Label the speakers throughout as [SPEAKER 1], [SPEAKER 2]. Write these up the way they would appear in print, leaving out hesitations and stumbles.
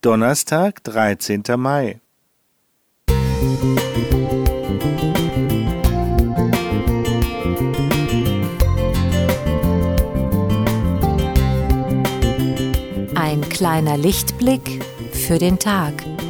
[SPEAKER 1] Donnerstag, 13. Mai.
[SPEAKER 2] Ein kleiner Lichtblick für den Tag.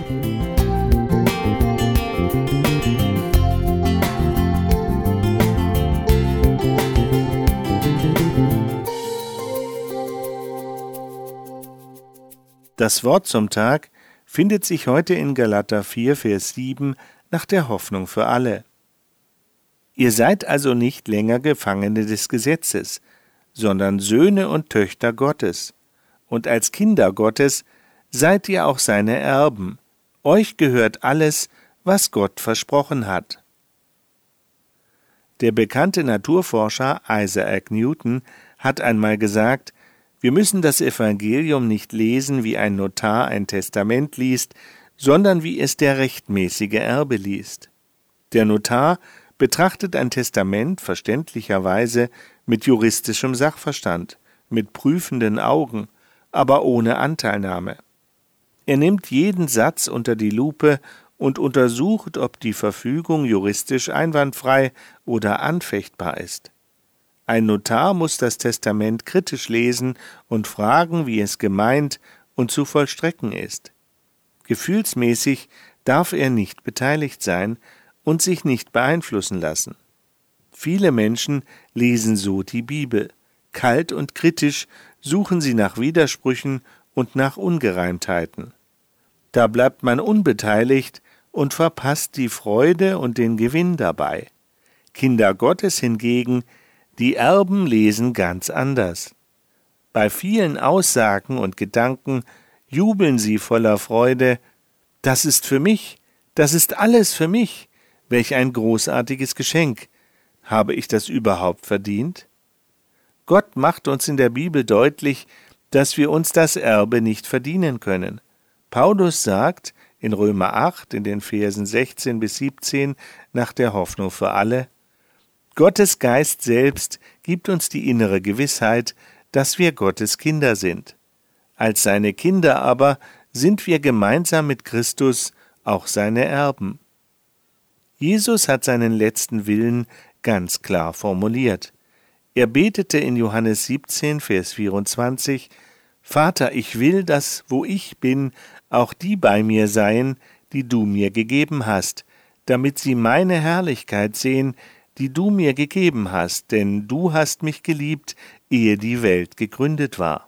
[SPEAKER 1] Das Wort zum Tag findet sich heute in Galater 4, Vers 7 nach der Hoffnung für alle. Ihr seid also nicht länger Gefangene des Gesetzes, sondern Söhne und Töchter Gottes. Und als Kinder Gottes seid ihr auch seine Erben. Euch gehört alles, was Gott versprochen hat. Der bekannte Naturforscher Isaac Newton hat einmal gesagt, wir müssen das Evangelium nicht lesen, wie ein Notar ein Testament liest, sondern wie es der rechtmäßige Erbe liest. Der Notar betrachtet ein Testament verständlicherweise mit juristischem Sachverstand, mit prüfenden Augen, aber ohne Anteilnahme. Er nimmt jeden Satz unter die Lupe und untersucht, ob die Verfügung juristisch einwandfrei oder anfechtbar ist. Ein Notar muss das Testament kritisch lesen und fragen, wie es gemeint und zu vollstrecken ist. Gefühlsmäßig darf er nicht beteiligt sein und sich nicht beeinflussen lassen. Viele Menschen lesen so die Bibel. Kalt und kritisch suchen sie nach Widersprüchen und nach Ungereimtheiten. Da bleibt man unbeteiligt und verpasst die Freude und den Gewinn dabei. Kinder Gottes hingegen, die Erben lesen ganz anders. Bei vielen Aussagen und Gedanken jubeln sie voller Freude. Das ist für mich, das ist alles für mich. Welch ein großartiges Geschenk. Habe ich das überhaupt verdient? Gott macht uns in der Bibel deutlich, dass wir uns das Erbe nicht verdienen können. Paulus sagt in Römer 8 in den Versen 16 bis 17 nach der Hoffnung für alle: Gottes Geist selbst gibt uns die innere Gewissheit, dass wir Gottes Kinder sind. Als seine Kinder aber sind wir gemeinsam mit Christus auch seine Erben. Jesus hat seinen letzten Willen ganz klar formuliert. Er betete in Johannes 17, Vers 24, Vater, ich will, dass, wo ich bin, auch die bei mir seien, die du mir gegeben hast, damit sie meine Herrlichkeit sehen, die du mir gegeben hast, denn du hast mich geliebt, ehe die Welt gegründet war.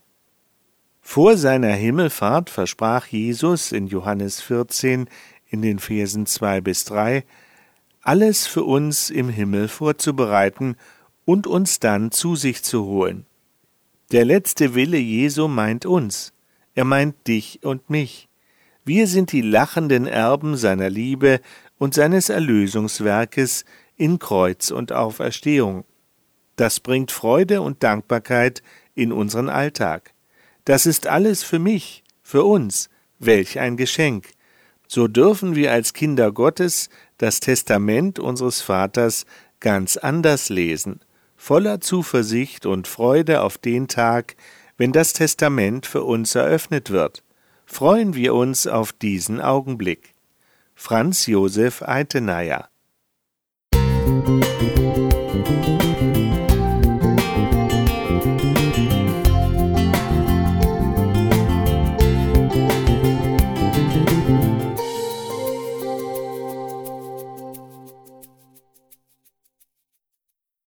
[SPEAKER 1] Vor seiner Himmelfahrt versprach Jesus in Johannes 14 in den Versen 2 bis 3, alles für uns im Himmel vorzubereiten und uns dann zu sich zu holen. Der letzte Wille Jesu meint uns, er meint dich und mich. Wir sind die lachenden Erben seiner Liebe und seines Erlösungswerkes in Kreuz und Auferstehung. Das bringt Freude und Dankbarkeit in unseren Alltag. Das ist alles für mich, für uns. Welch ein Geschenk! So dürfen wir als Kinder Gottes das Testament unseres Vaters ganz anders lesen, voller Zuversicht und Freude auf den Tag, wenn das Testament für uns eröffnet wird. Freuen wir uns auf diesen Augenblick. Franz Josef Eitenayer.